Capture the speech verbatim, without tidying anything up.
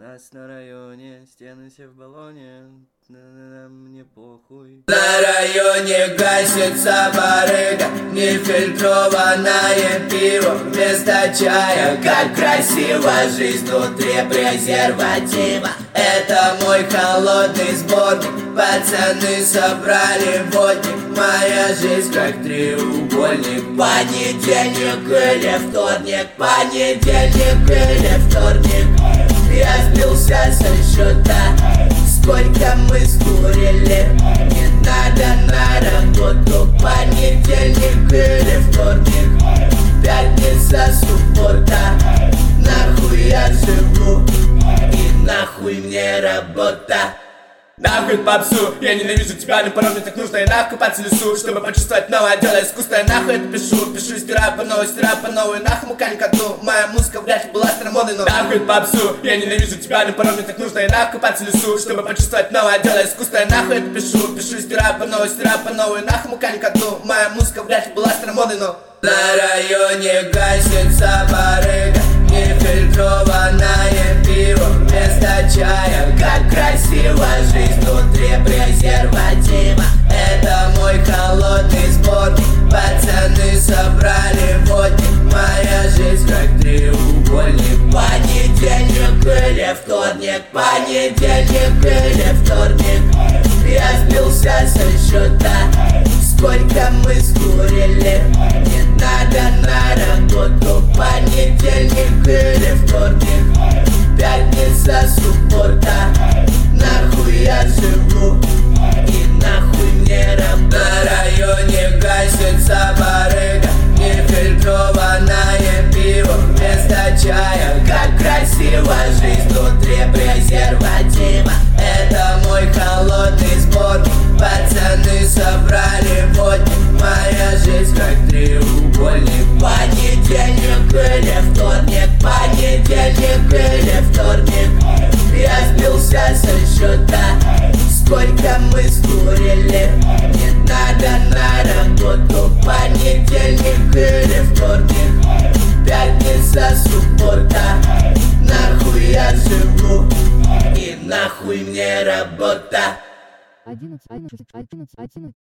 нас на районе, стены все в баллоне, нам не похуй. На районе гасится барыга, нефильтрованное пиво вместо чая. Как красиво жизнь внутри презерватива. Это мой холодный сборник, пацаны собрали водник. Моя жизнь как треугольник. Понедельник или вторник, понедельник или вторник. Я сбился со счета, сколько мы скурили. Не надо на работу, понедельник или вторник. Пятница, суббота, нахуй я живу и нахуй мне работа. Нахуй попсу, я ненавижу тебя, но порой мне так нужно и нахуй поцелесу, чтобы почувствовать новое дело искусство. Я нахуй это пишу, пишу, стираю по новой, стираю по новой. Нахуй мука не коту, моя музыка вряд ли была старомодной, но нахуй попсу, я ненавижу тебя, но порой мне так нужно и нахуй поцелесу, чтобы почувствовать новое дело искусство. Я нахуй это пишу, пишу, стираю по новой, стираю по новой. Нахуй мука не коту, моя музыка вряд ли была старомодной, но на районе гасится барыга, нефильтрованное пиво вместо чая. Как красиво жизнь внутри презерватива. Это мой холодный сборник, пацаны собрали водник. Моя жизнь как треугольник. Понедельник или вторник, понедельник или вторник. Я сбился со счета, сколько мы скурили. Не надо на работу, понедельник или вторник. Пятница, суббота, нахуй я живу и нахуй мне работа. На районе гасится барыга, нефильтрованное пиво вместо чая. Как красиво жизнь внутри презерватива. Это мой холодный сборник, пацаны собрали водник. Моя жизнь как треугольник. Понедельник или вторник, понедельник или вторник. Я сбился со счета, сколько мы скурили. Не надо на работу, понедельник или вторник. Пятница, суббота, нахуй я живу и нахуй мне работа. одиннадцать, одиннадцать, одиннадцать, одиннадцать.